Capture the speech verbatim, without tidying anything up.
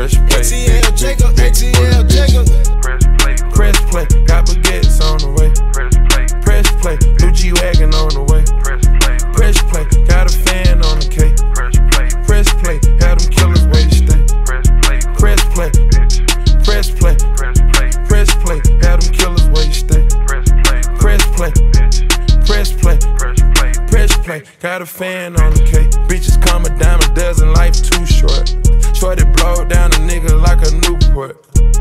Press play. A T L Jacob, A T L Jacob. Press play. Press play. Got baguettes on the way. Press play. Press play. New G-Wagon on the way. Press play. Press play. Got a fan on the K. Press play. Press play. Had them killers where you stay. Press play. Press play. Press play. Press play. Press play. Had them killers where you stay. Press play. Press play. Press play. Press play. Press play. Got a fan on the K. Bitches come a dime a dozen. Life too short. Shorty blow down a nigga like a Newport.